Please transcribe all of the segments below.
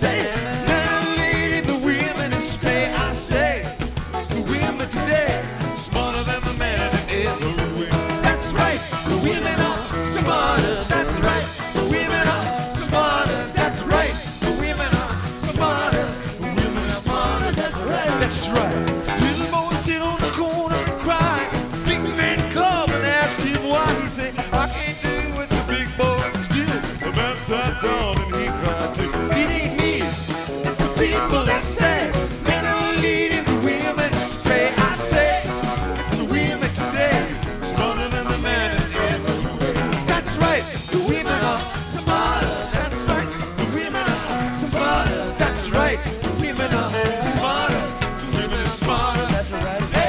say, men are leading the women astray. I say, it's the women today, smarter than the men in every way. That's right, the women are smarter. That's right, the women are smarter. That's right, the women are smarter. The women are smarter. That's right. That's right. Little boys sit on the corner and cry. Big man come and ask him why. He say, I can't do what the big boys do. The man sat down and he cried too. It ain't me, it's the people that say men are leading the women astray. I say, it's the women today, smarter than the men in every way. That's right, the women are smarter. That's right, the women are smarter. That's right, the women are smarter. The women are smarter. That's right. Hey.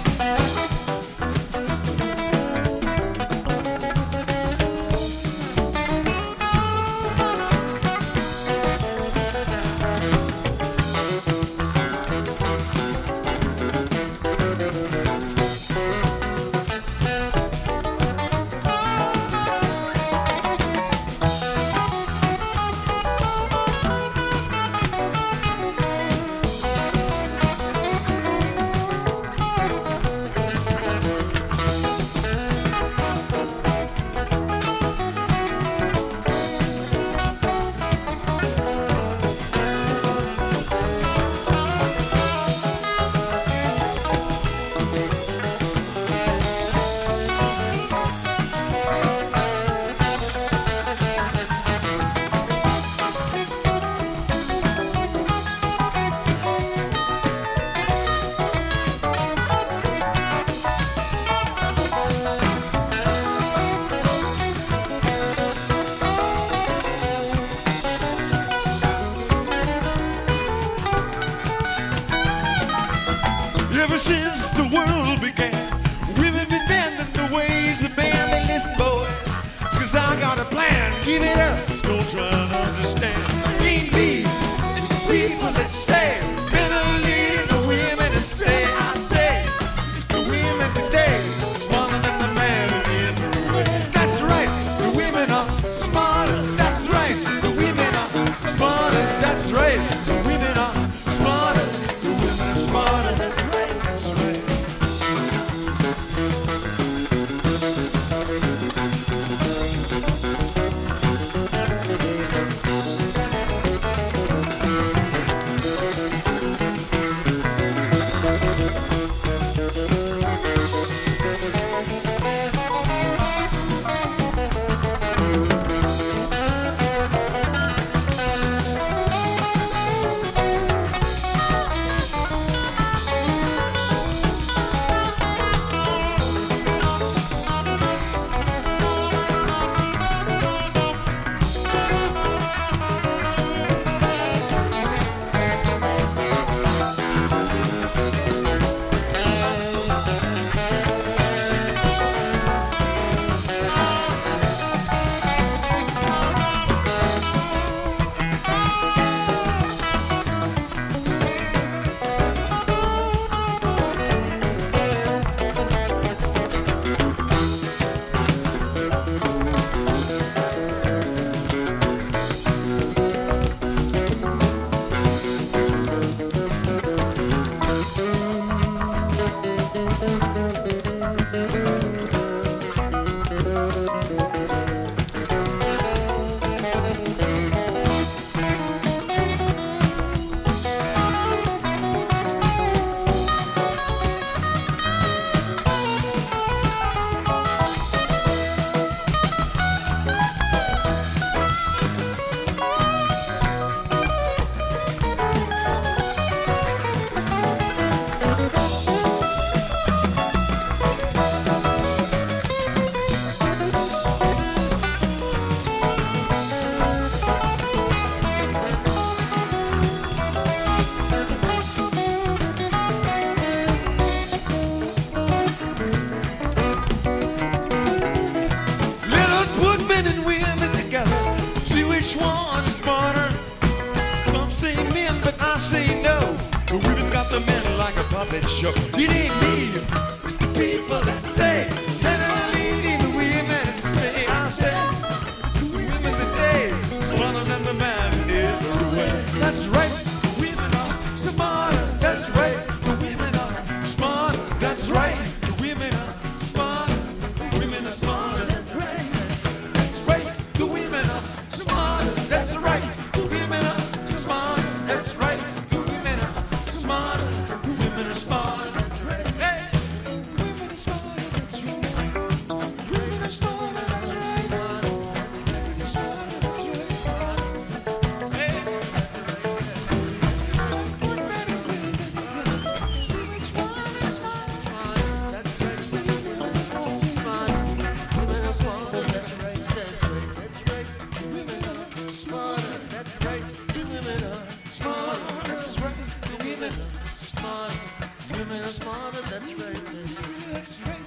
Ever since the world began, women been bending the ways of man. They listen, boy, it's 'cause I got a plan. Give it up, just don't try to understand. It ain't me, it's the people that say men are leading the women to say. I say, it's the women today, smarter than the man in every way. That's right, the women are smarter. That's right, the women are smarter. That's right, the women are smarter. The women are smarter. That's right. say no. Women got the men like a puppet show. It ain't me, it's the people that say men are leading the women astray. I say, it's the women today, smarter than the man in every way. Smarter, that's right.